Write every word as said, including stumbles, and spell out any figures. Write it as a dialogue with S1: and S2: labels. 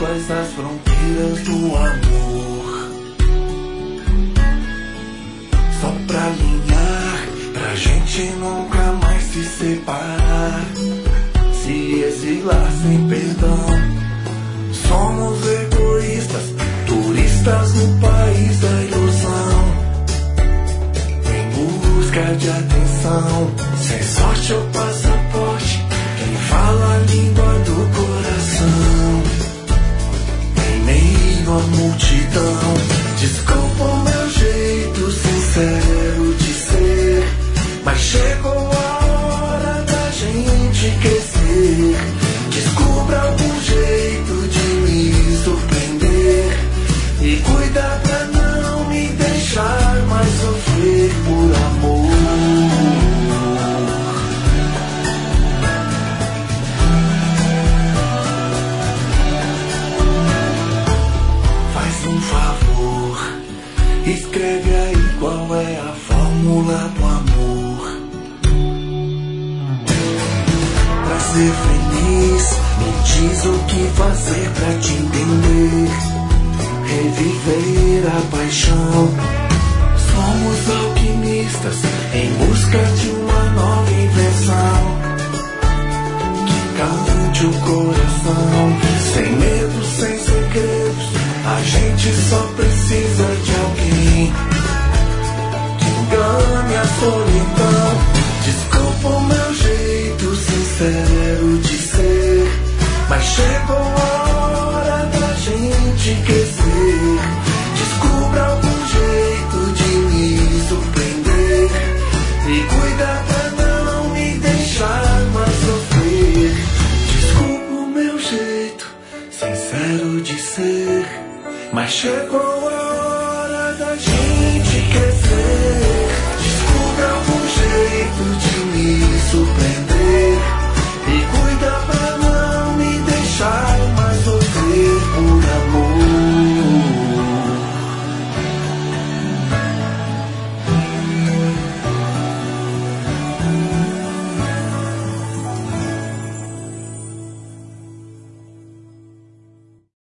S1: desculpas nas fronteiras do amor. Só pra alinhar, pra gente nunca mais se separar, se exilar sem perdão. Somos egoístas, turistas no país da ilusão, em busca de atenção, sem sorte ou passaporte, quem fala a língua do coração, em meio à multidão. Desculpa o meu jeito sincero de ser, mas chegou a hora da gente crescer. Descubra algum jeito de me surpreender e cuida pra não me deixar mais sofrer por amor. Faz um favor, escreve aí qual é a fórmula do amor. Pra ser feliz, me diz o que fazer pra te entender, reviver a paixão. Somos alquimistas em busca de uma nova invenção que cante o coração, sem medo, sem segredos. A gente só precisa de alguém que engane a solidão. Desculpa o meu jeito sincero de ser, mas chegou a hora da gente crescer. Descubra algum jeito de me surpreender e cuida pra não me deixar mais sofrer. Desculpa o meu jeito sincero de ser, mas chegou